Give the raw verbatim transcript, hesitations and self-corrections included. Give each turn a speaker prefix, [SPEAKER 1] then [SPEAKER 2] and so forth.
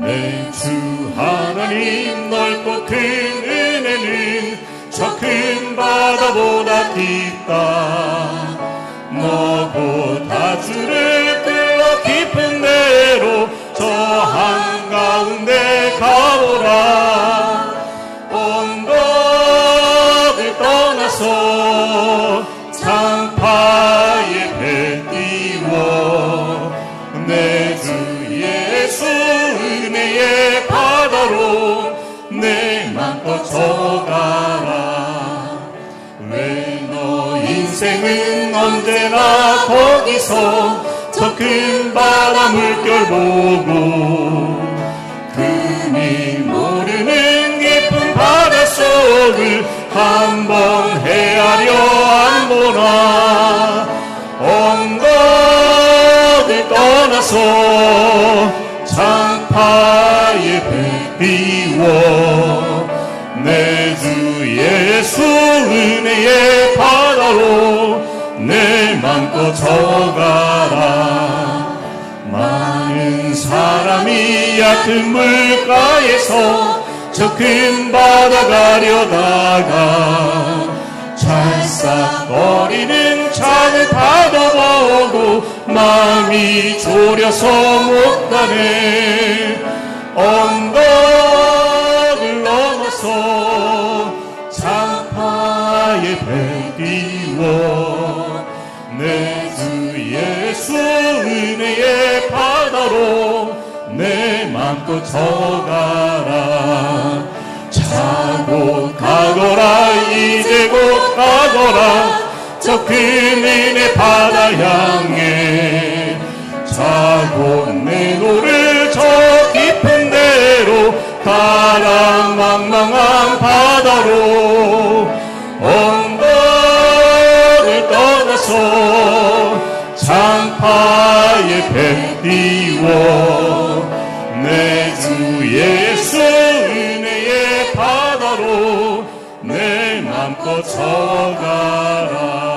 [SPEAKER 1] 내 주 하나님 넓고 큰 은혜는 저 큰 바다보다 깊다. 너보다 주를 끌어 깊은 데로 저 한가운데 가보라. 언덕을 떠나서 장파에 배 띄워 내 주 예수 은혜의 바다로 내 맘껏 져가라. 왜 너 인생은 언제나 거기서 저 큰 바다 물결 보고 금이 모르는 깊은 바닷속을 한번 헤아려 안 보나. 언덕을 떠나서 장파에 배 띄워 내 주 예수 은혜의 바다로 내 맘껏 져가라. 많은 사람이 얕은 물가에서 저 큰 바다 가려다가 찰싹거리는 작은 파도 보고 마음이 졸여서 못 가네. 언덕을 넘어서 장파에 배 띄워 내 주 예수 은혜의 바다로 내 맘껏 져가라. 자고 가거라 이제 곧 가거라 저 큰 은혜 바다 향해. 자고 내 노를 저 깊은 데로 가라. 망망한 바다로 언덕을 떠나서 장파에 배 띄워 내 주 예수 은혜의 바다로 내 맘껏 져가라.